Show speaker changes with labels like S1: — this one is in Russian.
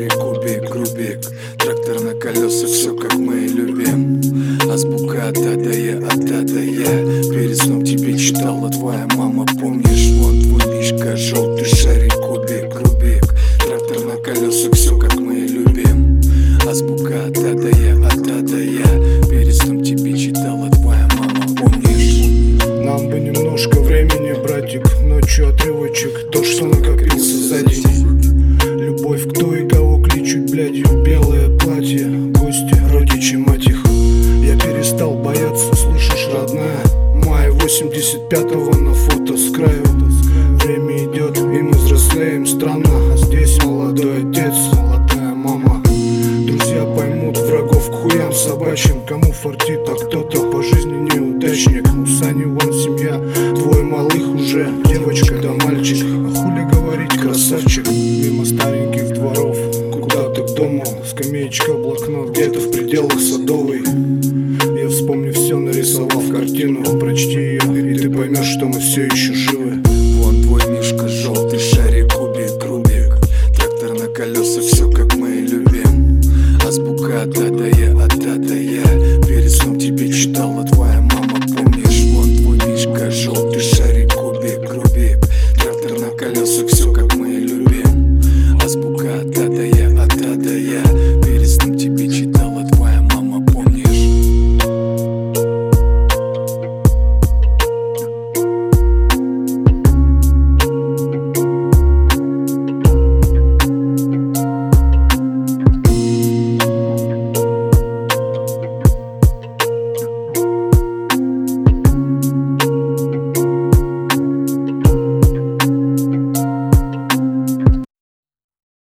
S1: шарик, кубик, грубик. Трактор на колесах, все как мы и любим. Азбука от А до Я, от А до Я. Перед сном тебе читала твоя мама, помнишь? Вон твой лишка, желтый шарик, кубик, грубик. Трактор на колесах, все как мы и любим. Азбука от А до Я, от А до Я. Перед сном тебе читала твоя мама, помнишь?
S2: Нам бы немножко времени, братик. Ночью отрывочек, то, что накопился за день. Любовь, кто и кого кличут блядью. Белое платье, гости, родичи, мать их. Я перестал бояться, слышишь, родная? Мая 85-го на фото с краю. Время идет, и мы взрослеем. Странно, а здесь молодой отец, молодая мама. Друзья поймут, врагов к хуям собачьим. Кому фартит, а кто-то по жизни неудачник. У Сани вон семья, двое малых уже. Девочка да мальчик, а хули говорить, красавчик. Мимо стареньких дворов, куда-то к дому. Скамеечка, блокнот, где-то в пределах Садовой. Я вспомню все, нарисовав картину. Прочти ее, и ты поймешь, что мы все еще живы.